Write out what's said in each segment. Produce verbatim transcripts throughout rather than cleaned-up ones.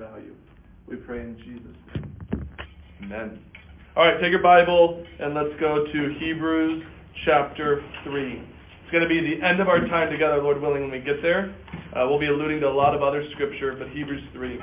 value. We pray in Jesus' name. Amen. All right, take your Bible and let's go to Hebrews chapter three. It's going to be the end of our time together, Lord willing, when we get there. Uh, we'll be alluding to a lot of other scripture, but Hebrews three.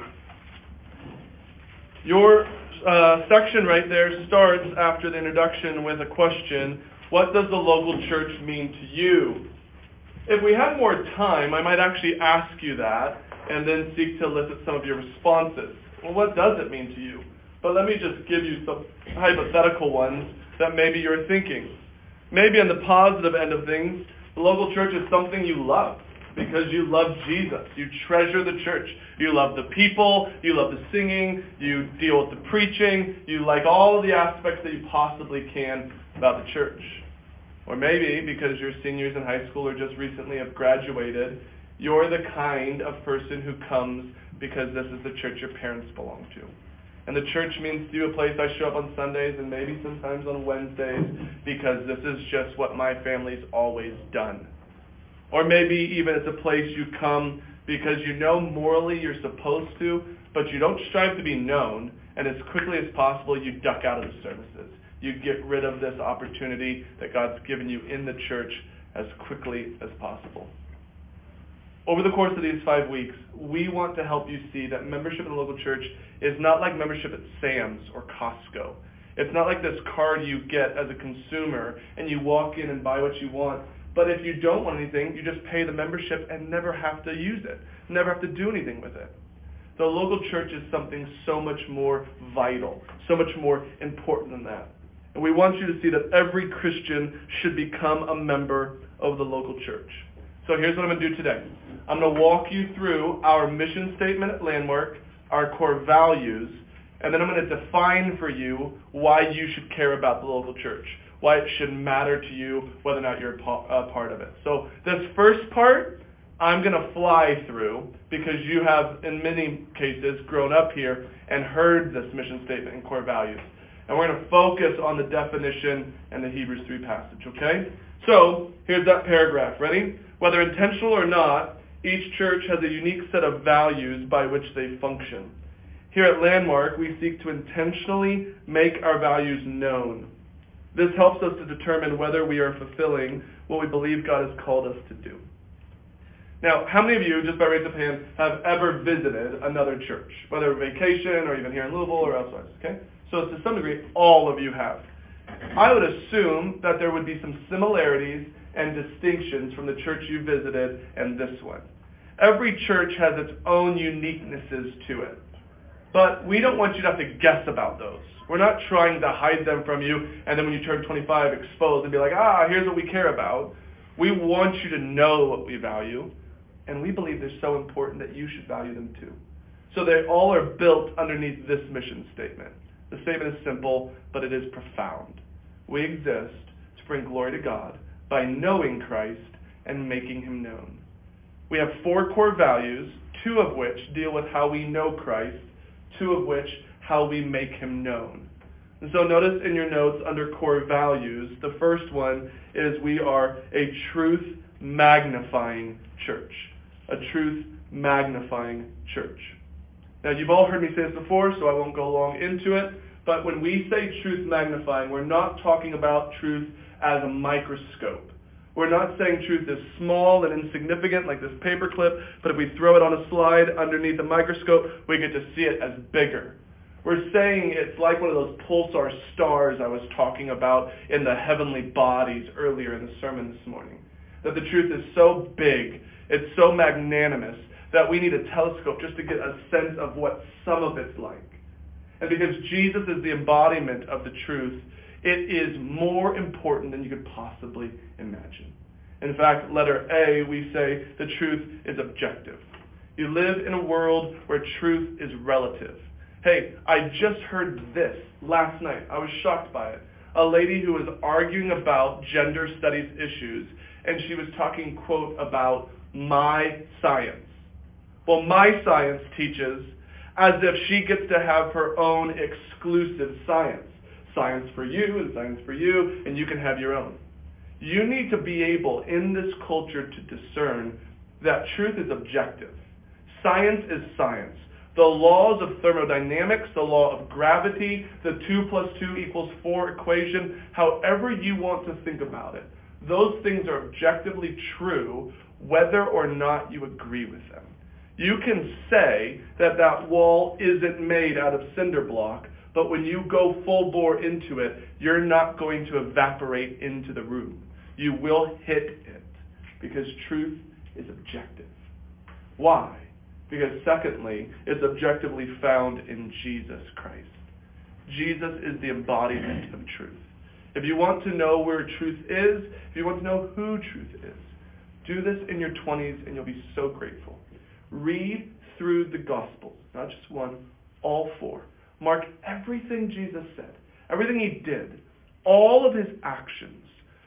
Your uh, section right there starts after the introduction with a question: what does the local church mean to you? If we had more time, I might actually ask you that and then seek to elicit some of your responses. Well, what does it mean to you? But let me just give you some hypothetical ones that maybe you're thinking. Maybe on the positive end of things, the local church is something you love because you love Jesus. You treasure the church. You love the people. You love the singing. You deal with the preaching. You like all the aspects that you possibly can about the church. Or maybe because you're seniors in high school or just recently have graduated, you're the kind of person who comes because this is the church your parents belong to. And the church means to you a place I show up on Sundays and maybe sometimes on Wednesdays because this is just what my family's always done. Or maybe even it's a place you come because you know morally you're supposed to, but you don't strive to be known, and as quickly as possible you duck out of the services. You get rid of this opportunity that God's given you in the church as quickly as possible. Over the course of these five weeks, we want to help you see that membership in the local church is not like membership at Sam's or Costco. It's not like this card you get as a consumer and you walk in and buy what you want. But if you don't want anything, you just pay the membership and never have to use it, never have to do anything with it. The local church is something so much more vital, so much more important than that. And we want you to see that every Christian should become a member of the local church. So here's what I'm going to do today. I'm going to walk you through our mission statement at Landmark, our core values, and then I'm going to define for you why you should care about the local church, why it should matter to you, whether or not you're a part of it. So this first part, I'm going to fly through because you have, in many cases, grown up here and heard this mission statement and core values. And we're going to focus on the definition and the Hebrews three passage, okay? So, here's that paragraph. Ready? Whether intentional or not, each church has a unique set of values by which they function. Here at Landmark, we seek to intentionally make our values known. This helps us to determine whether we are fulfilling what we believe God has called us to do. Now, how many of you, just by raise of hand, have ever visited another church, whether vacation or even here in Louisville or elsewhere, okay? So to some degree, all of you have. I would assume that there would be some similarities and distinctions from the church you visited and this one. Every church has its own uniquenesses to it. But we don't want you to have to guess about those. We're not trying to hide them from you and then when you turn twenty-five, expose and be like, ah, here's what we care about. We want you to know what we value, and we believe they're so important that you should value them too. So they all are built underneath this mission statement. The statement is simple, but it is profound. We exist to bring glory to God by knowing Christ and making him known. We have four core values, two of which deal with how we know Christ, two of which how we make him known. And so notice in your notes under core values, the first one is we are a truth magnifying church. A truth magnifying church. Now, you've all heard me say this before, so I won't go long into it, but when we say truth magnifying, we're not talking about truth as a microscope. We're not saying truth is small and insignificant like this paperclip, but if we throw it on a slide underneath a microscope, we get to see it as bigger. We're saying it's like one of those pulsar stars I was talking about in the heavenly bodies earlier in the sermon this morning. That the truth is so big, it's so magnanimous, that we need a telescope just to get a sense of what some of it's like. And because Jesus is the embodiment of the truth, it is more important than you could possibly imagine. In fact, letter A, we say the truth is objective. You live in a world where truth is relative. Hey, I just heard this last night. I was shocked by it. A lady who was arguing about gender studies issues, and she was talking, quote, about my science. Well, my science teaches as if she gets to have her own exclusive science. Science for you and science for you, and you can have your own. You need to be able, in this culture, to discern that truth is objective. Science is science. The laws of thermodynamics, the law of gravity, the two plus two equals four equation, however you want to think about it, those things are objectively true whether or not you agree with them. You can say that that wall isn't made out of cinder block, but when you go full bore into it, you're not going to evaporate into the room. You will hit it, because truth is objective. Why? Because secondly, it's objectively found in Jesus Christ. Jesus is the embodiment of truth. If you want to know where truth is, if you want to know who truth is, do this in your twenties and you'll be so grateful. Read through the Gospels, not just one, all four. Mark everything Jesus said, everything he did, all of his actions.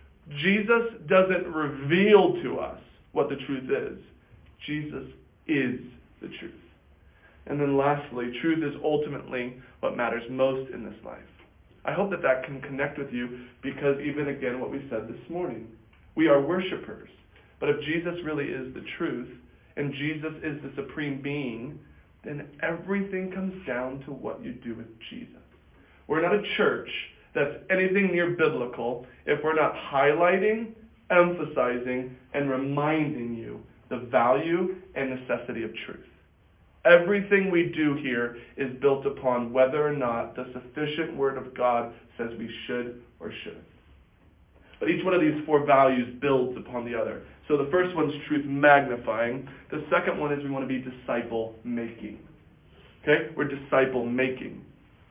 Jesus doesn't reveal to us what the truth is. Jesus is the truth. And then lastly, truth is ultimately what matters most in this life. I hope that that can connect with you, because even again what we said this morning, we are worshipers. But if Jesus really is the truth, and Jesus is the supreme being, then everything comes down to what you do with Jesus. We're not a church that's anything near biblical if we're not highlighting, emphasizing, and reminding you the value and necessity of truth. Everything we do here is built upon whether or not the sufficient Word of God says we should or shouldn't. But each one of these four values builds upon the other. So the first one's truth magnifying. The second one is we want to be disciple making. Okay? We're disciple making.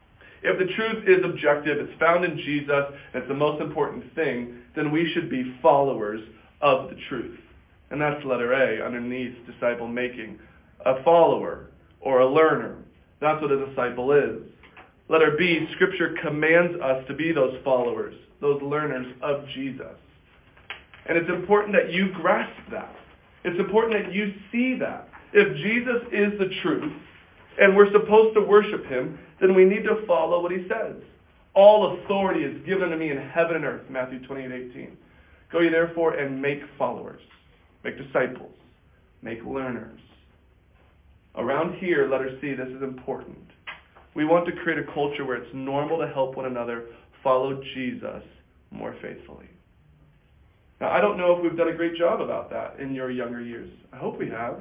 If the truth is objective, it's found in Jesus, and it's the most important thing, then we should be followers of the truth. And that's letter A underneath disciple making. A follower or a learner. That's what a disciple is. Letter B, Scripture commands us to be those followers, those learners of Jesus. And it's important that you grasp that. It's important that you see that. If Jesus is the truth, and we're supposed to worship him, then we need to follow what he says. All authority is given to me in heaven and earth, Matthew twenty-eight eighteen. Go ye therefore and make followers, make disciples, make learners. Around here, letter C, this is important. We want to create a culture where it's normal to help one another follow Jesus more faithfully. Now, I don't know if we've done a great job about that in your younger years. I hope we have.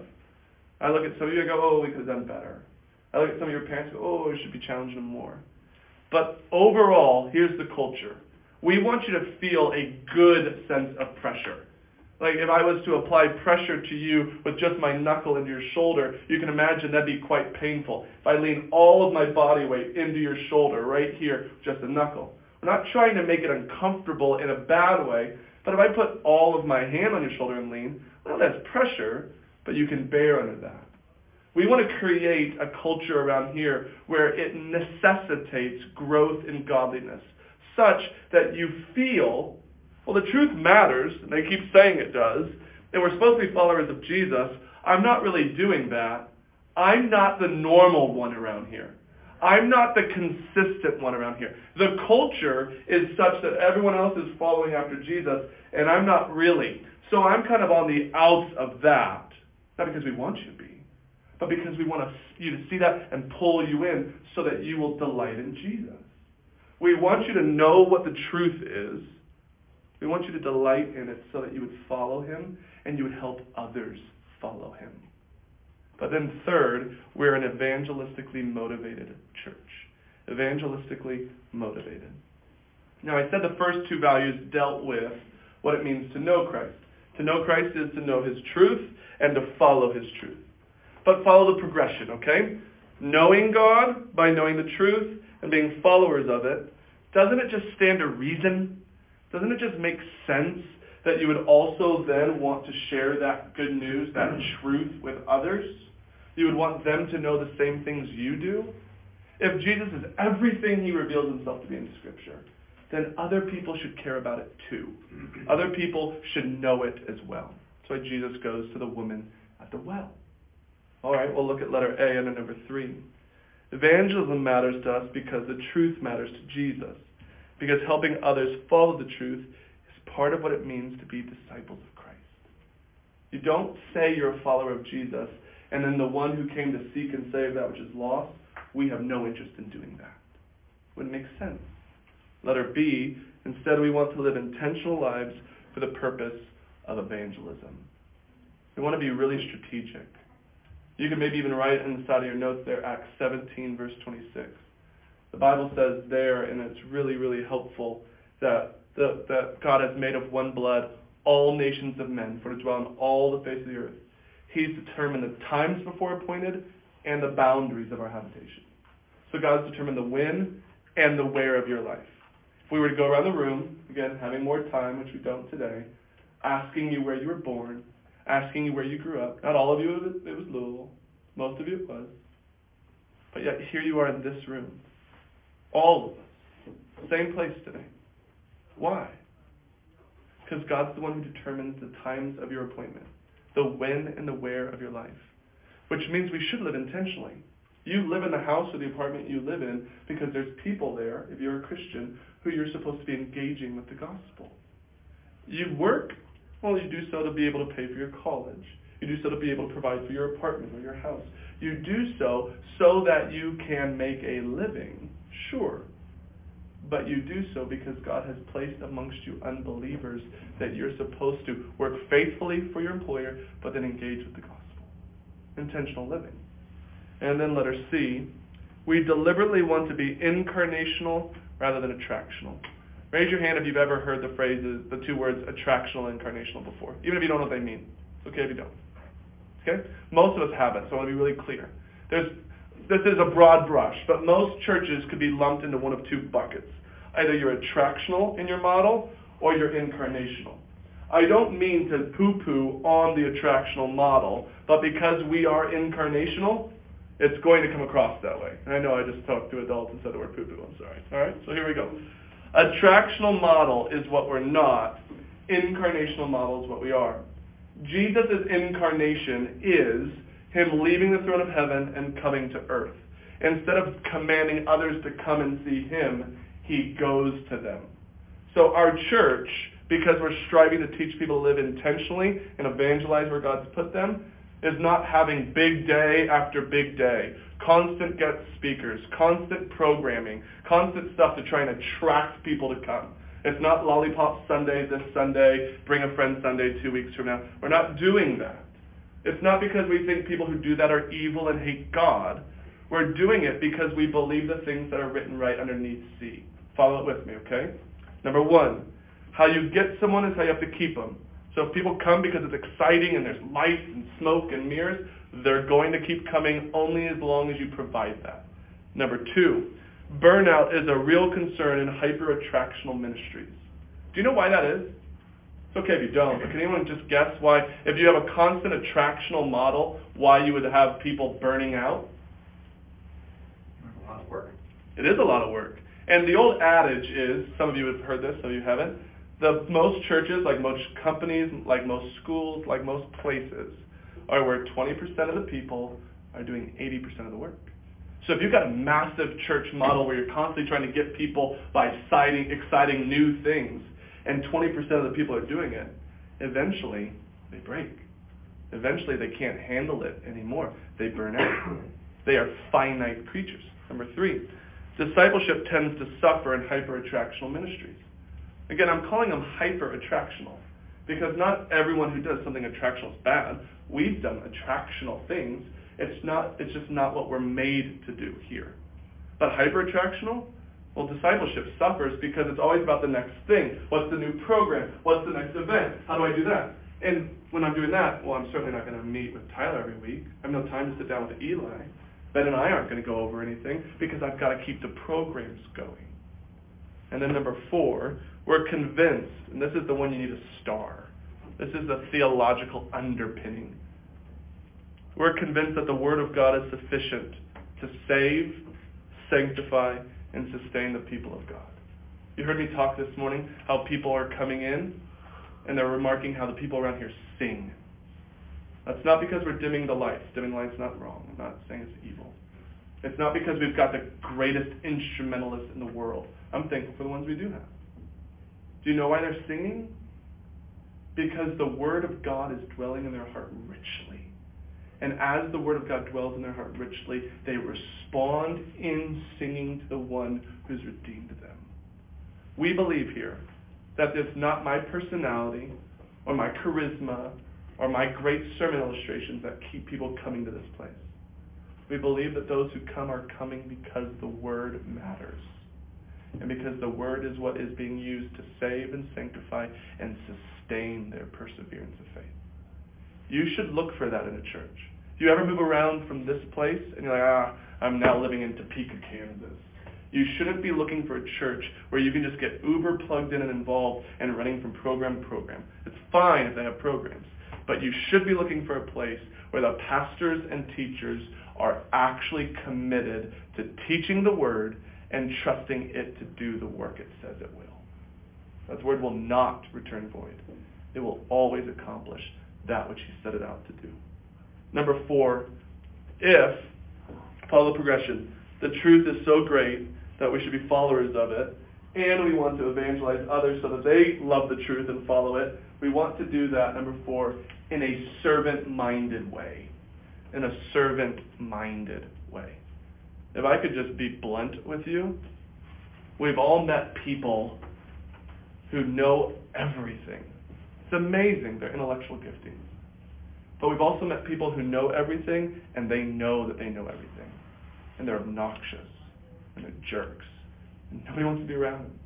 I look at some of you and go, oh, we could have done better. I look at some of your parents and go, oh, we should be challenging them more. But overall, here's the culture. We want you to feel a good sense of pressure. Like if I was to apply pressure to you with just my knuckle into your shoulder, you can imagine that'd be quite painful. If I lean all of my body weight into your shoulder right here, just a knuckle. We're not trying to make it uncomfortable in a bad way, but if I put all of my hand on your shoulder and lean, well, that's pressure, but you can bear under that. We want to create a culture around here where it necessitates growth in godliness, such that you feel, well, the truth matters, and they keep saying it does, and we're supposed to be followers of Jesus. I'm not really doing that. I'm not the normal one around here. I'm not the consistent one around here. The culture is such that everyone else is following after Jesus, and I'm not really. So I'm kind of on the outs of that. Not because we want you to be, but because we want you to see that and pull you in so that you will delight in Jesus. We want you to know what the truth is. We want you to delight in it so that you would follow him and you would help others follow him. But then third, we're an evangelistically motivated church. Evangelistically motivated. Now, I said the first two values dealt with what it means to know Christ. To know Christ is to know his truth and to follow his truth. But follow the progression, okay? Knowing God by knowing the truth and being followers of it, doesn't it just stand to reason? Doesn't it just make sense that you would also then want to share that good news, that truth with others? You would want them to know the same things you do? If Jesus is everything he reveals himself to be in Scripture, then other people should care about it too. Other people should know it as well. That's why Jesus goes to the woman at the well. All right, we'll look at letter A under number three. Evangelism matters to us because the truth matters to Jesus. Because helping others follow the truth is part of what it means to be disciples of Christ. You don't say you're a follower of Jesus and then the one who came to seek and save that which is lost, we have no interest in doing that. Wouldn't make sense. Letter B, instead we want to live intentional lives for the purpose of evangelism. We want to be really strategic. You can maybe even write in the side of your notes there, Acts seventeen, verse twenty-six. The Bible says there, and it's really, really helpful, that, the, that God has made of one blood all nations of men, for to dwell on all the face of the earth. He's determined the times before appointed and the boundaries of our habitation. So God's determined the when and the where of your life. If we were to go around the room, again, having more time, which we don't today, asking you where you were born, asking you where you grew up. Not all of you, it was Louisville. Most of you it was. But yet here you are in this room. All of us. Same place today. Why? Because God's the one who determines the times of your appointment, the when and the where of your life. Which means we should live intentionally. You live in the house or the apartment you live in because there's people there, if you're a Christian, who you're supposed to be engaging with the gospel. You work, well, you do so to be able to pay for your college. You do so to be able to provide for your apartment or your house. You do so so that you can make a living, sure. But you do so because God has placed amongst you unbelievers that you're supposed to work faithfully for your employer, but then engage with the gospel. Intentional living. And then letter C, we deliberately want to be incarnational rather than attractional. Raise your hand if you've ever heard the phrases, the two words attractional and incarnational before, even if you don't know what they mean. It's okay if you don't. Okay? Most of us haven't, so I want to be really clear. There's, this is a broad brush, but most churches could be lumped into one of two buckets. Either you're attractional in your model or you're incarnational. I don't mean to poo-poo on the attractional model, but because we are incarnational, it's going to come across that way. And I know I just talked to adults and said the word poo-poo. I'm sorry. All right? So here we go. Attractional model is what we're not. Incarnational model is what we are. Jesus' incarnation is him leaving the throne of heaven and coming to earth. Instead of commanding others to come and see him, he goes to them. So our church, because we're striving to teach people to live intentionally and evangelize where God's put them, is not having big day after big day, constant guest speakers, constant programming, constant stuff to try and attract people to come. It's not Lollipop Sunday this Sunday, Bring a Friend Sunday two weeks from now. We're not doing that. It's not because we think people who do that are evil and hate God. We're doing it because we believe the things that are written right underneath C. Follow it with me, okay? Number one, how you get someone is how you have to keep them. So if people come because it's exciting and there's lights and smoke and mirrors, they're going to keep coming only as long as you provide that. Number two, burnout is a real concern in hyper-attractional ministries. Do you know why that is? It's okay if you don't, but can anyone just guess why, if you have a constant attractional model, why you would have people burning out? It's a lot of work. It is a lot of work. And the old adage is, some of you have heard this, some of you haven't, the most churches, like most companies, like most schools, like most places, are where twenty percent of the people are doing eighty percent of the work. So if you've got a massive church model where you're constantly trying to get people by exciting, exciting new things, and twenty percent of the people are doing it, eventually they break. Eventually they can't handle it anymore. They burn out. They are finite creatures. Number three, discipleship tends to suffer in hyper-attractional ministries. Again, I'm calling them hyper-attractional because not everyone who does something attractional is bad. We've done attractional things. It's not. It's just not what we're made to do here. But hyper-attractional? Well, discipleship suffers because it's always about the next thing. What's the new program? What's the next event? How do I do that? And when I'm doing that, well, I'm certainly not going to meet with Tyler every week. I have no time to sit down with Eli. Ben and I aren't going to go over anything because I've got to keep the programs going. And then number four, we're convinced, and this is the one you need a star. This is the theological underpinning. We're convinced that the Word of God is sufficient to save, sanctify, and sustain the people of God. You heard me talk this morning how people are coming in and they're remarking how the people around here sing. That's not because we're dimming the lights. Dimming the lights is not wrong. I'm not saying it's evil. It's not because we've got the greatest instrumentalists in the world. I'm thankful for the ones we do have. Do you know why they're singing? Because the Word of God is dwelling in their heart richly. And as the Word of God dwells in their heart richly, they respond in singing to the one who's redeemed them. We believe here that it's not my personality or my charisma or my great sermon illustrations that keep people coming to this place. We believe that those who come are coming because the Word matters. And because the Word is what is being used to save and sanctify and sustain their perseverance of faith. You should look for that in a church. If you ever move around from this place and you're like, ah, I'm now living in Topeka, Kansas. You shouldn't be looking for a church where you can just get uber plugged in and involved and running from program to program. It's fine if they have programs. But you should be looking for a place where the pastors and teachers are actually committed to teaching the Word and trusting it to do the work it says it will. God's Word will not return void. It will always accomplish that which He set it out to do. Number four, if, follow the progression, the truth is so great that we should be followers of it, and we want to evangelize others so that they love the truth and follow it, we want to do that, number four, in a servant-minded way. In a servant-minded way. If I could just be blunt with you, we've all met people who know everything. It's amazing, their intellectual giftings. But we've also met people who know everything, and they know that they know everything. And they're obnoxious, and they're jerks, and nobody wants to be around them.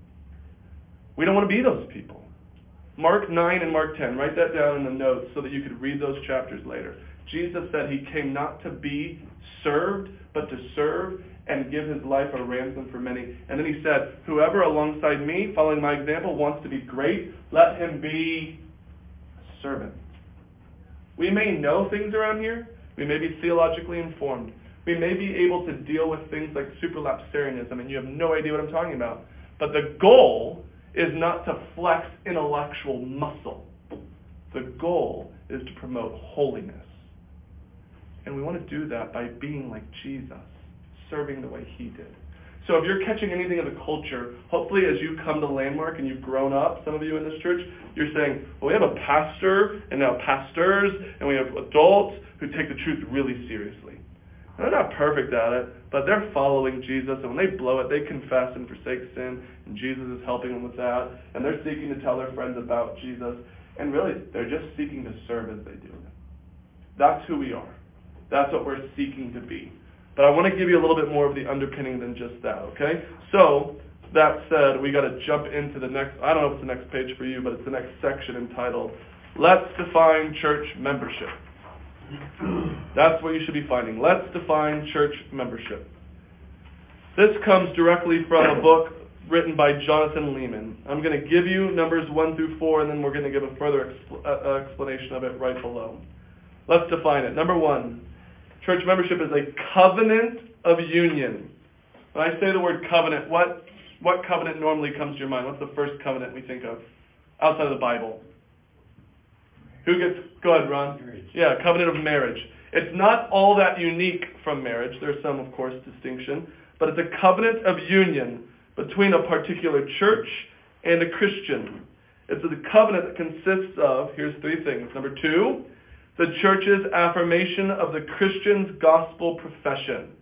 We don't want to be those people. Mark nine and Mark ten, write that down in the notes so that you could read those chapters later. Jesus said He came not to be served, but to serve and give His life a ransom for many. And then He said, whoever alongside me, following my example, wants to be great, let him be a servant. We may know things around here. We may be theologically informed. We may be able to deal with things like supralapsarianism, and you have no idea what I'm talking about. But the goal is not to flex intellectual muscle. The goal is to promote holiness. And we want to do that by being like Jesus, serving the way He did. So if you're catching anything of the culture, hopefully as you come to Landmark and you've grown up, some of you in this church, you're saying, well, we have a pastor and now pastors and we have adults who take the truth really seriously. And they're not perfect at it, but they're following Jesus, and when they blow it, they confess and forsake sin, and Jesus is helping them with that, and they're seeking to tell their friends about Jesus, and really, they're just seeking to serve as they do. That's who we are. That's what we're seeking to be. But I want to give you a little bit more of the underpinning than just that, okay? So, that said, we got to jump into the next, I don't know if it's the next page for you, but it's the next section entitled, Let's Define Church Membership. That's what you should be finding. Let's define church membership. This comes directly from a book written by Jonathan Leeman. I'm going to give you numbers one through four, and then we're going to give a further expl- uh, explanation of it right below. Let's define it. Number one, church membership is a covenant of union. When I say the word covenant, what, what covenant normally comes to your mind? What's the first covenant we think of outside of the Bible? Who gets, go ahead, Ron. Marriage. Yeah, covenant of marriage. It's not all that unique from marriage. There's some, of course, distinction. But it's a covenant of union between a particular church and a Christian. It's a covenant that consists of, here's three things. Number two, the church's affirmation of the Christian's gospel profession.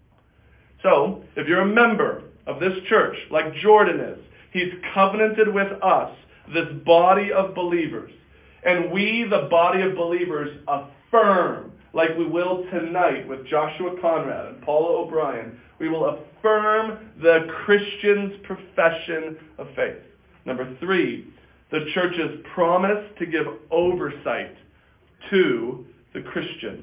So, if you're a member of this church, like Jordan is, he's covenanted with us, this body of believers. And we, the body of believers, affirm, like we will tonight with Joshua Conrad and Paula O'Brien, we will affirm the Christian's profession of faith. Number three, the church's promise to give oversight to the Christian.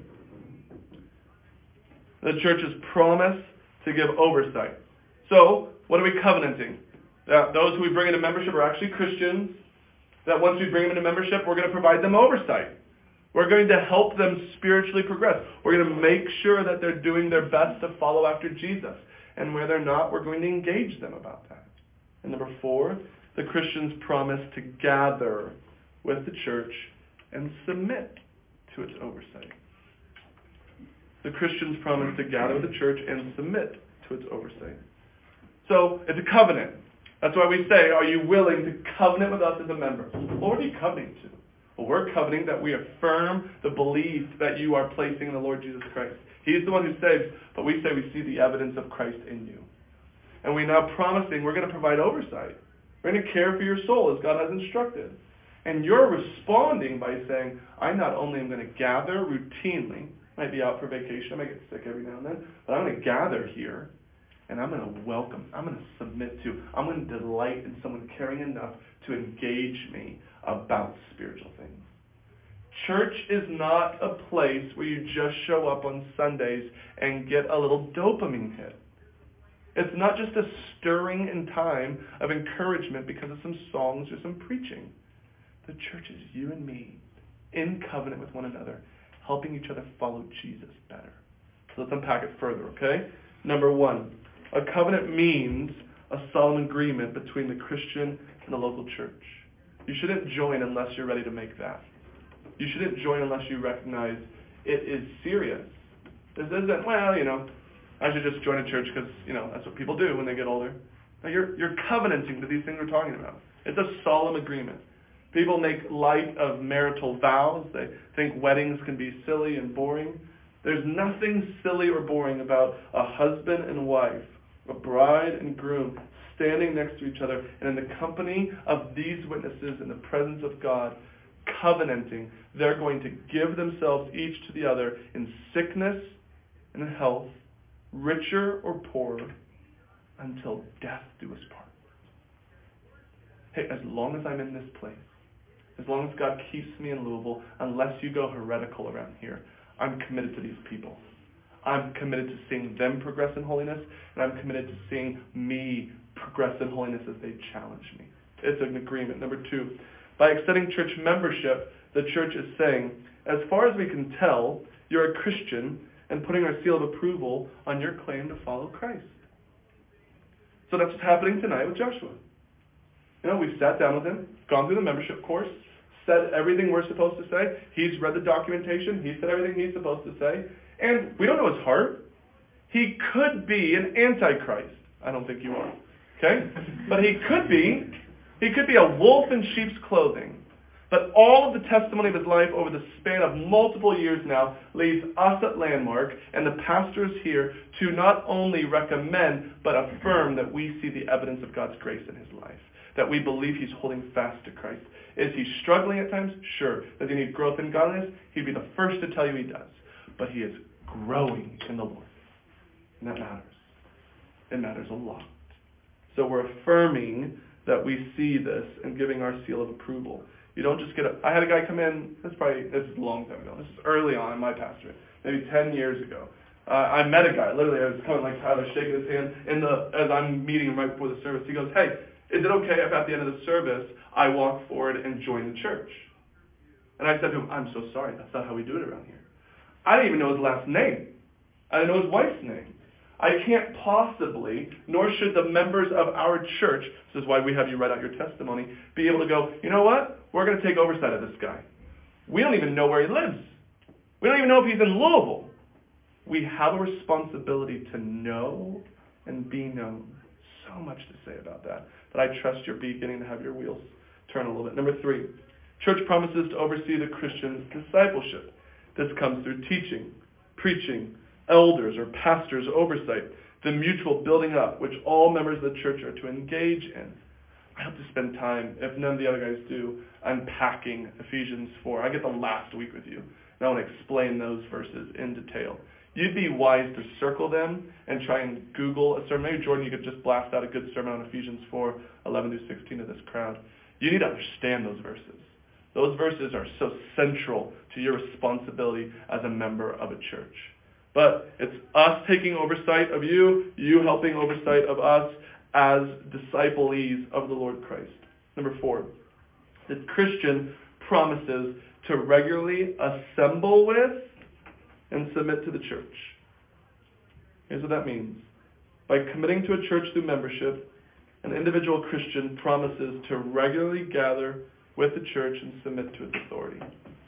The church's promise to give oversight. So, what are we covenanting? That those who we bring into membership are actually Christians. That once we bring them into membership, we're going to provide them oversight. We're going to help them spiritually progress. We're going to make sure that they're doing their best to follow after Jesus. And where they're not, we're going to engage them about that. And number four, the Christian's promise to gather with the church and submit to its oversight. The Christian's promise to gather with the church and submit to its oversight. So, it's a covenant. That's why we say, are you willing to covenant with us as a member? What are you covenanting to? Well, we're covenanting that we affirm the belief that you are placing in the Lord Jesus Christ. He's the one who saves, but we say we see the evidence of Christ in you. And we're now promising we're going to provide oversight. We're going to care for your soul as God has instructed. And you're responding by saying, I not only am going to gather routinely, might be out for vacation, I might get sick every now and then, but I'm going to gather here, and I'm going to welcome, I'm going to submit to, I'm going to delight in someone caring enough to engage me about spiritual things. Church is not a place where you just show up on Sundays and get a little dopamine hit. It's not just a stirring in time of encouragement because of some songs or some preaching. The church is you and me in covenant with one another, helping each other follow Jesus better. So let's unpack it further, okay? Number one, a covenant means a solemn agreement between the Christian and the local church. You shouldn't join unless you're ready to make that. You shouldn't join unless you recognize it is serious. This isn't, well, you know, I should just join a church because, you know, that's what people do when they get older. Now, you're, you're covenanting to these things we're talking about. It's a solemn agreement. People make light of marital vows. They think weddings can be silly and boring. There's nothing silly or boring about a husband and wife, a bride and groom, standing next to each other and in the company of these witnesses in the presence of God, covenanting. They're going to give themselves each to the other in sickness and in health, richer or poorer, until death do us part. Hey, as long as I'm in this place, as long as God keeps me in Louisville, unless you go heretical around here, I'm committed to these people. I'm committed to seeing them progress in holiness, and I'm committed to seeing me progress in holiness as they challenge me. It's an agreement. Number two, by extending church membership, the church is saying, as far as we can tell, you're a Christian, and putting our seal of approval on your claim to follow Christ. So that's what's happening tonight with Joshua. You know, we've sat down with him, gone through the membership course, said everything we're supposed to say. He's read the documentation. He said everything he's supposed to say. And we don't know his heart. He could be an antichrist. I don't think you are. Okay? But he could be. He could be a wolf in sheep's clothing. But all of the testimony of his life over the span of multiple years now leads us at Landmark and the pastors here to not only recommend but affirm that we see the evidence of God's grace in his life. That we believe he's holding fast to Christ. Is he struggling at times? Sure. Does he need growth in godliness? He'd be the first to tell you he does. But he is growing in the Lord. And that matters. It matters a lot. So we're affirming that we see this and giving our seal of approval. You don't just get a... I had a guy come in, this is probably, this is a long time ago. This is early on in my pastorate, maybe ten years ago. Uh, I met a guy, literally, I was coming like Tyler, shaking his hand, in the, as I'm meeting him right before the service. He goes, hey, is it okay if at the end of the service I walk forward and join the church? And I said to him, I'm so sorry, that's not how we do it around here. I didn't even know his last name. I didn't know his wife's name. I can't possibly, nor should the members of our church, this is why we have you write out your testimony, be able to go, you know what? We're going to take oversight of this guy. We don't even know where he lives. We don't even know if he's in Louisville. We have a responsibility to know and be known. So much to say about that. But I trust you're beginning to have your wheels turn a little bit. Number three, church promises to oversee the Christian's discipleship. This comes through teaching, preaching, elders or pastors' oversight, the mutual building up, which all members of the church are to engage in. I hope to spend time, if none of the other guys do, unpacking Ephesians four. I get the last week with you, and I want to explain those verses in detail. You'd be wise to circle them and try and Google a sermon. Maybe, Jordan, you could just blast out a good sermon on Ephesians four, eleven through sixteen to this crowd. You need to understand those verses. Those verses are so central to your responsibility as a member of a church. But it's us taking oversight of you, you helping oversight of us as disciples of the Lord Christ. Number four, the Christian promises to regularly assemble with and submit to the church. Here's what that means. By committing to a church through membership, an individual Christian promises to regularly gather with the church and submit to its authority.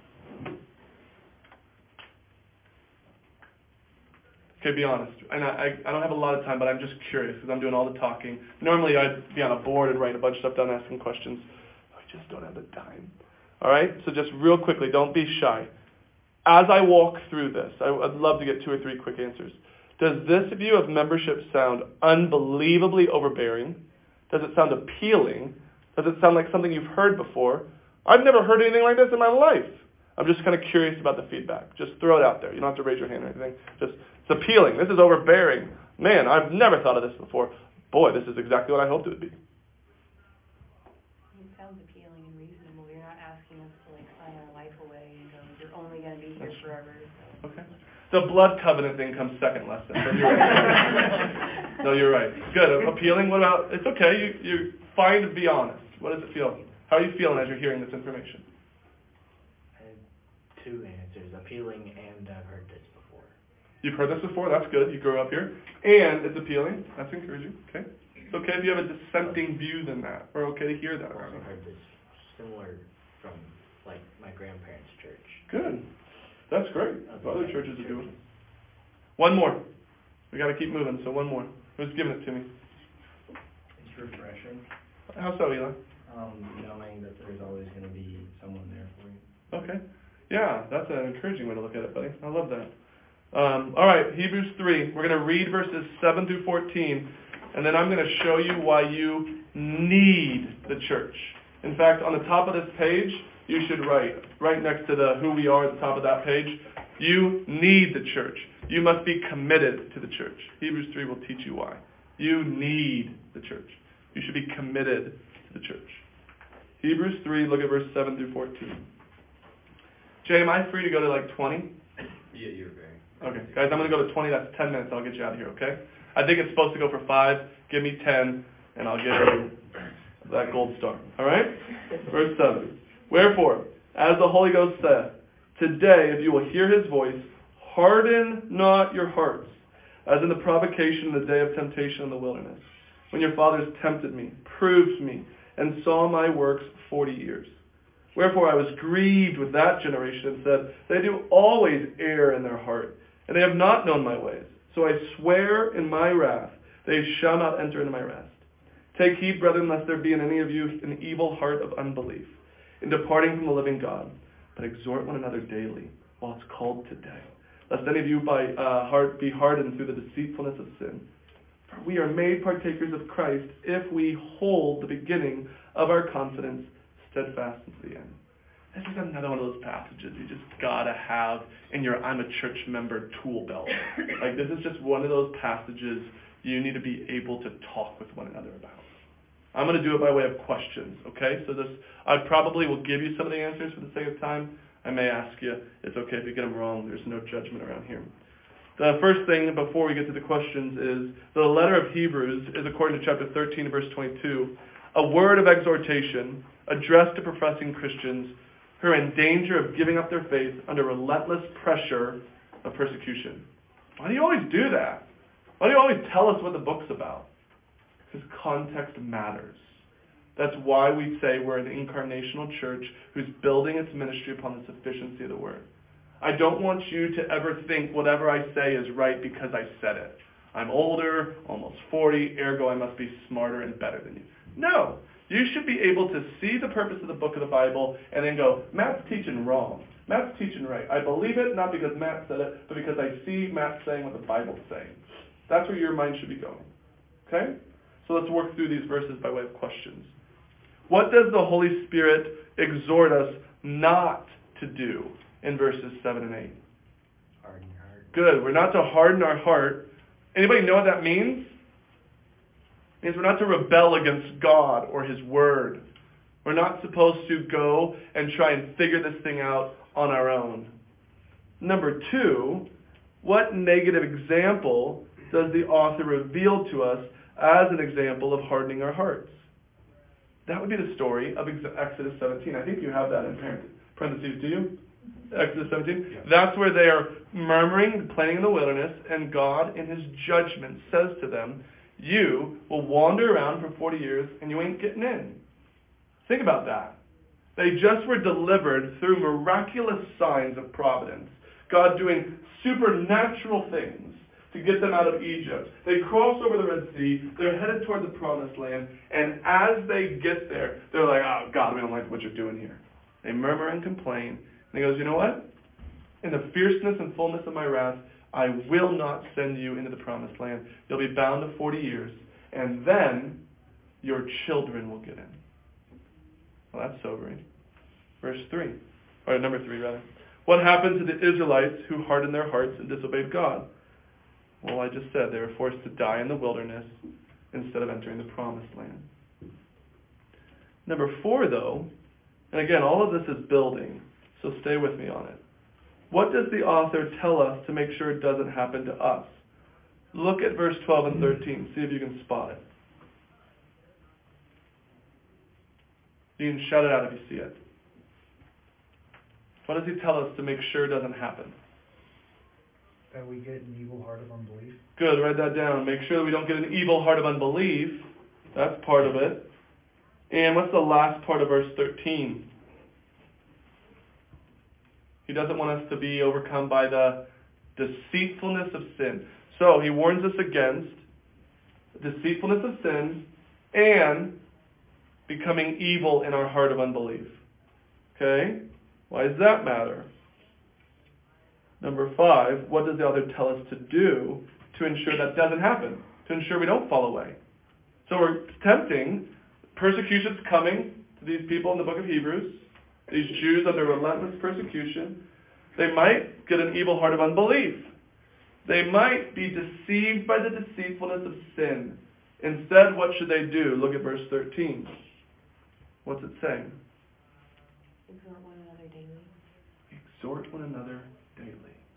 Okay, be honest. And I, I don't have a lot of time, but I'm just curious because I'm doing all the talking. Normally I'd be on a board and writing a bunch of stuff down asking questions. I just don't have the time. All right? So just real quickly, don't be shy. As I walk through this, I, I'd love to get two or three quick answers. Does this view of membership sound unbelievably overbearing? Does it sound appealing? Does it sound like something you've heard before? I've never heard anything like this in my life. I'm just kind of curious about the feedback. Just throw it out there. You don't have to raise your hand or anything. Just, it's appealing. This is overbearing. Man, I've never thought of this before. Boy, this is exactly what I hoped it would be. It sounds appealing and reasonable. You're not asking us to like sign our life away and go, you're only going to be here forever. So. Okay. The blood covenant thing comes second lesson. But you're right. No, you're right. Good. Appealing. What about? It's okay. You you're fine to be honest. What does it feel? How are you feeling as you're hearing this information? I have two answers: appealing and I've heard this before. You've heard this before. That's good. You grew up here, and it's appealing. That's encouraging. Okay. It's okay if you have a dissenting view than that. We're okay to hear that. I've also heard this similar from like my grandparents' church. Good. That's great. Other churches are doing it. One more. We got to keep moving, so one more. Who's giving it to me? It's refreshing. How so, Eli? Um, knowing that there's always going to be someone there for you. Okay. Yeah, that's an encouraging way to look at it, buddy. I love that. Um, all right, Hebrews three. We're going to read verses seven through fourteen, and then I'm going to show you why you need the church. In fact, on the top of this page, you should write, right next to the who we are at the top of that page, you need the church. You must be committed to the church. Hebrews three will teach you why. You need the church. You should be committed to the church. Hebrews three, look at verse seven through fourteen. Jay, am I free to go to like twenty? Yeah, you're very. Okay, guys, I'm going to go to twenty. That's ten minutes. I'll get you out of here, okay? I think it's supposed to go for five. Give me ten, and I'll get you that gold star. All right? Verse seven. Wherefore, as the Holy Ghost said, today, if you will hear his voice, harden not your hearts, as in the provocation in the day of temptation in the wilderness, when your fathers tempted me, proved me, and saw my works forty years. Wherefore I was grieved with that generation, and said, they do always err in their heart, and they have not known my ways. So I swear in my wrath, they shall not enter into my rest. Take heed, brethren, lest there be in any of you an evil heart of unbelief, in departing from the living God, but exhort one another daily, while it's called today, lest any of you by uh, heart be hardened through the deceitfulness of sin. For we are made partakers of Christ if we hold the beginning of our confidence steadfast unto the end. This is another one of those passages you just gotta have in your I'm a church member tool belt. Like this is just one of those passages you need to be able to talk with one another about. I'm going to do it by way of questions, okay? So this, I probably will give you some of the answers for the sake of time. I may ask you. It's okay if you get them wrong. There's no judgment around here. The first thing before we get to the questions is the letter of Hebrews is, according to chapter thirteen, verse twenty-two, a word of exhortation addressed to professing Christians who are in danger of giving up their faith under relentless pressure of persecution. Why do you always do that? Why do you always tell us what the book's about? Because context matters. That's why we say we're an incarnational church who's building its ministry upon the sufficiency of the word. I don't want you to ever think whatever I say is right because I said it. I'm older, almost forty, ergo I must be smarter and better than you. No. You should be able to see the purpose of the book of the Bible and then go, Matt's teaching wrong. Matt's teaching right. I believe it not because Matt said it, but because I see Matt saying what the Bible's saying. That's where your mind should be going. Okay? So let's work through these verses by way of questions. What does the Holy Spirit exhort us not to do in verses seven and eight? Harden your heart. Good. We're not to harden our heart. Anybody know what that means? It means we're not to rebel against God or his word. We're not supposed to go and try and figure this thing out on our own. Number two, what negative example does the author reveal to us as an example of hardening our hearts? That would be the story of Exodus seventeen. I think you have that in parentheses, do you? Exodus seventeen. Yeah. That's where they are murmuring, complaining in the wilderness, and God, in his judgment, says to them, you will wander around for forty years and you ain't getting in. Think about that. They just were delivered through miraculous signs of providence. God doing supernatural things to get them out of Egypt. They cross over the Red Sea. They're headed toward the Promised Land. And as they get there, they're like, oh, God, we don't like what you're doing here. They murmur and complain. And he goes, you know what? In the fierceness and fullness of my wrath, I will not send you into the promised land. You'll be bound to forty years, and then your children will get in. Well, that's sobering. Verse three, or number three rather. What happened to the Israelites who hardened their hearts and disobeyed God? Well, I just said they were forced to die in the wilderness instead of entering the promised land. Number four, though, and again, all of this is building, so stay with me on it. What does the author tell us to make sure it doesn't happen to us? Look at verse twelve and thirteen. See if you can spot it. You can shout it out if you see it. What does he tell us to make sure it doesn't happen? That we get an evil heart of unbelief. Good, write that down. Make sure that we don't get an evil heart of unbelief. That's part of it. And what's the last part of verse thirteen? He doesn't want us to be overcome by the deceitfulness of sin. So he warns us against deceitfulness of sin and becoming evil in our heart of unbelief. Okay? Why does that matter? Number five, what does the author tell us to do to ensure that doesn't happen? To ensure we don't fall away. So we're tempting. Persecution's coming to these people in the book of Hebrews. These Jews under relentless persecution. They might get an evil heart of unbelief. They might be deceived by the deceitfulness of sin. Instead, what should they do? Look at verse thirteen. What's it saying? Exhort one another daily. Exhort one another daily.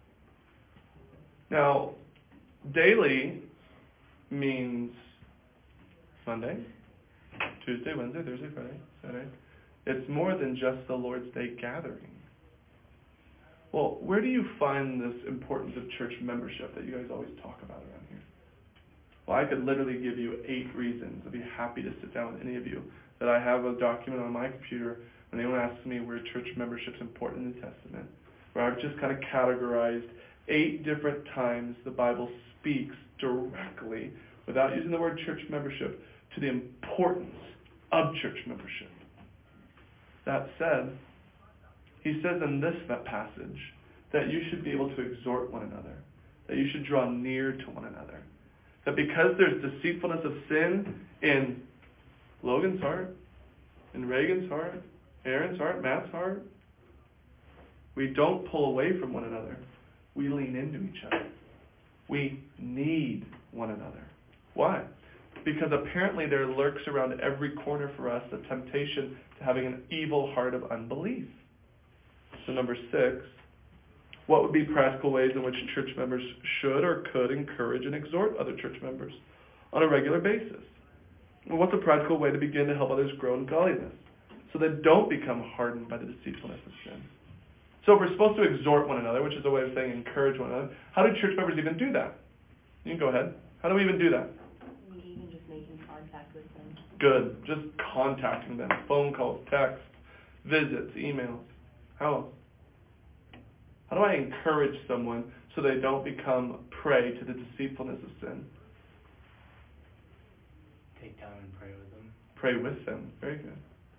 Now, daily means Monday, Tuesday, Wednesday, Thursday, Friday, Saturday. It's more than just the Lord's Day gathering. Well, where do you find this importance of church membership that you guys always talk about around here? Well, I could literally give you eight reasons. I'd be happy to sit down with any of you. That I have a document on my computer when anyone asks me where church membership is important in the Testament, where I've just kind of categorized eight different times the Bible speaks directly, without using the word church membership, to the importance of church membership. That said, he says in this passage that you should be able to exhort one another, that you should draw near to one another, that because there's deceitfulness of sin in Logan's heart, in Reagan's heart, Aaron's heart, Matt's heart, we don't pull away from one another. We lean into each other. We need one another. Why? Because apparently there lurks around every corner for us the temptation to having an evil heart of unbelief. So number six, what would be practical ways in which church members should or could encourage and exhort other church members on a regular basis? Well, what's a practical way to begin to help others grow in godliness so they don't become hardened by the deceitfulness of sin? So if we're supposed to exhort one another, which is a way of saying encourage one another, how do church members even do that? You can go ahead. How do we even do that? Even just making contact with them. Good. Just contacting them. Phone calls, texts, visits, emails. How else? How do I encourage someone so they don't become prey to the deceitfulness of sin? Take time and pray with them. Pray with them. Very good.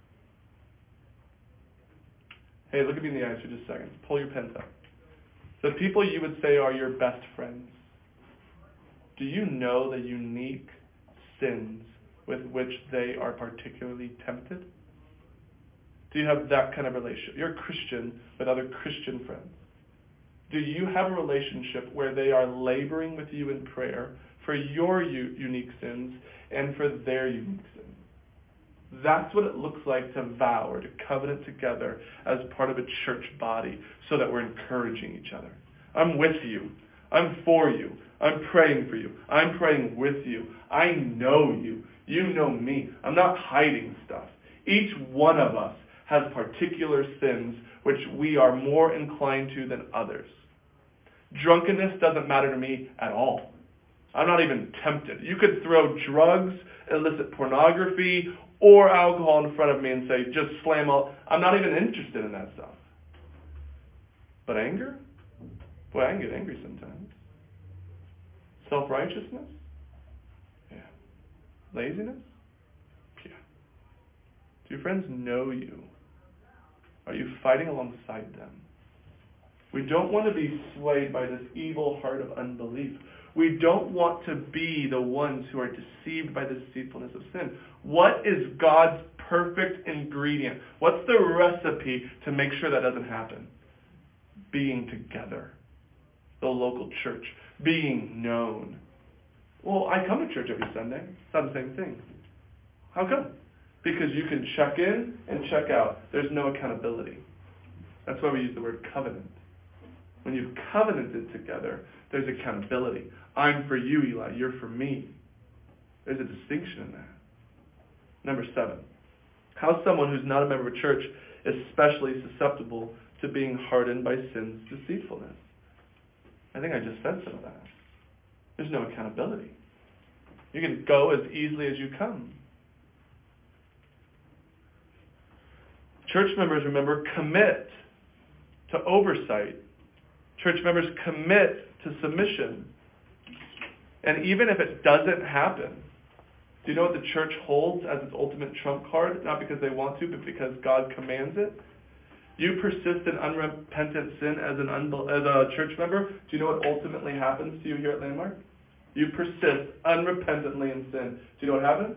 Hey, look at me in the eyes for just a second. Pull your pens up. The people you would say are your best friends, do you know the unique sins with which they are particularly tempted? Do you have that kind of relationship? You're a Christian with other Christian friends. Do you have a relationship where they are laboring with you in prayer for your u- unique sins and for their unique sins? That's what it looks like to vow or to covenant together as part of a church body so that we're encouraging each other. I'm with you. I'm for you. I'm praying for you. I'm praying with you. I know you. You know me. I'm not hiding stuff. Each one of us has particular sins which we are more inclined to than others. Drunkenness doesn't matter to me at all. I'm not even tempted. You could throw drugs, illicit pornography, or alcohol in front of me and say, just slam all. I'm not even interested in that stuff. But anger? Boy, I can get angry sometimes. Self-righteousness? Yeah. Laziness? Yeah. Do your friends know you? Are you fighting alongside them? We don't want to be swayed by this evil heart of unbelief. We don't want to be the ones who are deceived by the deceitfulness of sin. What is God's perfect ingredient? What's the recipe to make sure that doesn't happen? Being together. The local church. Being known. Well, I come to church every Sunday. It's not the same thing. How come? Because you can check in and check out. There's no accountability. That's why we use the word covenant. When you've covenanted together, there's accountability. I'm for you, Eli. You're for me. There's a distinction in that. Number seven. How someone who's not a member of a church is especially susceptible to being hardened by sin's deceitfulness. I think I just said some of that. There's no accountability. You can go as easily as you come. Church members, remember, commit to oversight. Church members commit to submission. And even if it doesn't happen, do you know what the church holds as its ultimate trump card? Not because they want to, but because God commands it. You persist in unrepentant sin as an unbel- as a church member. Do you know what ultimately happens to you here at Landmark? You persist unrepentantly in sin. Do you know what happens?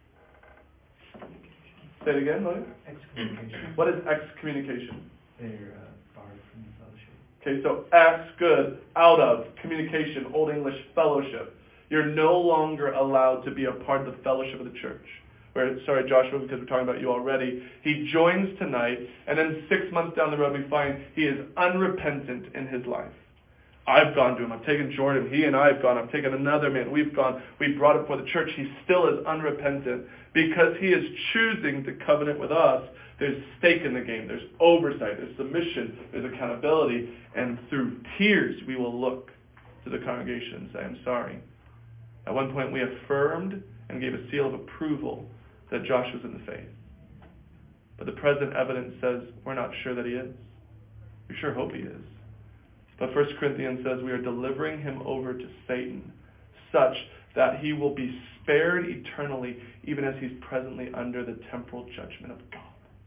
Say it again, William. Excommunication. What is excommunication? They're uh, barred from the fellowship. Okay, so ex, good, out of, communication, Old English, fellowship. You're no longer allowed to be a part of the fellowship of the church. Where, sorry, Joshua, because we're talking about you already. He joins tonight, and then six months down the road we find he is unrepentant in his life. I've gone to him. I've taken Jordan. He and I have gone. I've taken another man. We've gone. We've brought him before the church. He still is unrepentant. Because he is choosing to covenant with us, there's stake in the game. There's oversight. There's submission. There's accountability. And through tears, we will look to the congregation and say, I'm sorry. At one point, we affirmed and gave a seal of approval that Josh was in the faith. But the present evidence says we're not sure that he is. We sure hope he is. But First Corinthians says we are delivering him over to Satan, such that he will be spared eternally, even as he's presently under the temporal judgment of God.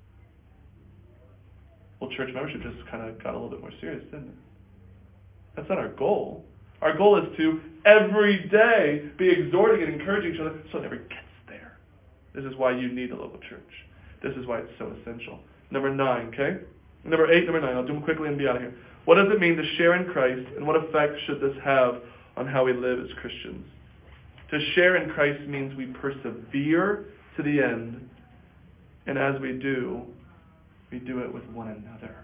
Well, church membership just kind of got a little bit more serious, didn't it? That's not our goal. Our goal is to, every day, be exhorting and encouraging each other so it never gets there. This is why you need a local church. This is why it's so essential. Number nine, okay? Number eight, number nine. I'll do them quickly and be out of here. What does it mean to share in Christ, and what effect should this have on how we live as Christians? To share in Christ means we persevere to the end, and as we do, we do it with one another.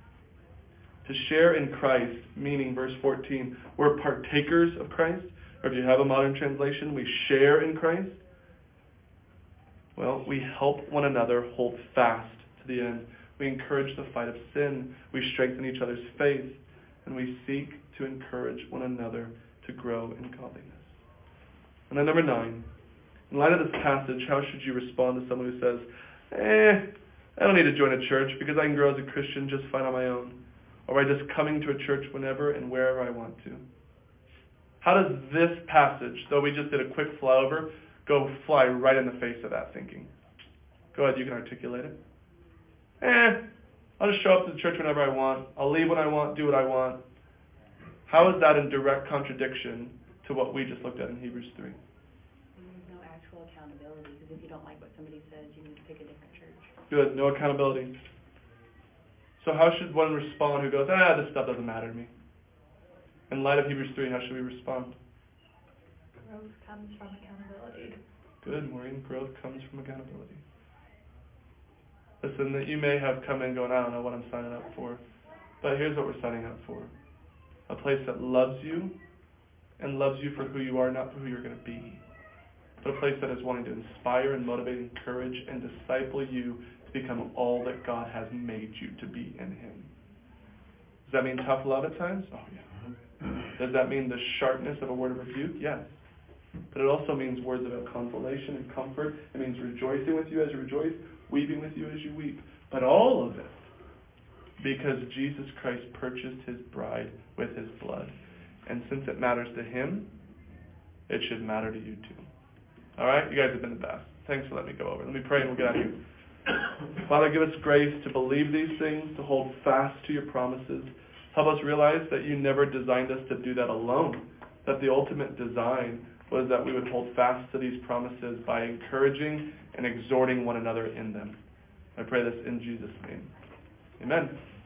To share in Christ, meaning, verse fourteen, we're partakers of Christ, or if you have a modern translation, we share in Christ. Well, we help one another hold fast to the end. We encourage the fight of sin. We strengthen each other's faith. And we seek to encourage one another to grow in godliness. And then number nine, in light of this passage, how should you respond to someone who says, eh, I don't need to join a church because I can grow as a Christian just fine on my own. Or by just coming to a church whenever and wherever I want to. How does this passage, though we just did a quick flyover, go fly right in the face of that thinking? Go ahead, you can articulate it. Eh, I'll just show up to the church whenever I want. I'll leave when I want, do what I want. How is that in direct contradiction to what we just looked at in Hebrews three? There's no actual accountability, because if you don't like what somebody says, you can just pick a different church. Good, no accountability. So how should one respond who goes, ah, this stuff doesn't matter to me? In light of Hebrews three, how should we respond? Growth comes from accountability. Good, Maureen. Growth comes from accountability. Listen, that you may have come in going, I don't know what I'm signing up for. But here's what we're signing up for. A place that loves you and loves you for who you are, not for who you're going to be. But a place that is wanting to inspire and motivate, encourage, and disciple you to become all that God has made you to be in Him. Does that mean tough love at times? Oh, yeah. Does that mean the sharpness of a word of rebuke? Yes. But it also means words of consolation and comfort. It means rejoicing with you as you rejoice, weeping with you as you weep. But all of it because Jesus Christ purchased His bride with His blood. And since it matters to Him, it should matter to you too. All right? You guys have been the best. Thanks for letting me go over. Let me pray and we'll get out of here. Father, give us grace to believe these things, to hold fast to your promises. Help us realize that you never designed us to do that alone, that the ultimate design was that we would hold fast to these promises by encouraging and exhorting one another in them. I pray this in Jesus' name. Amen.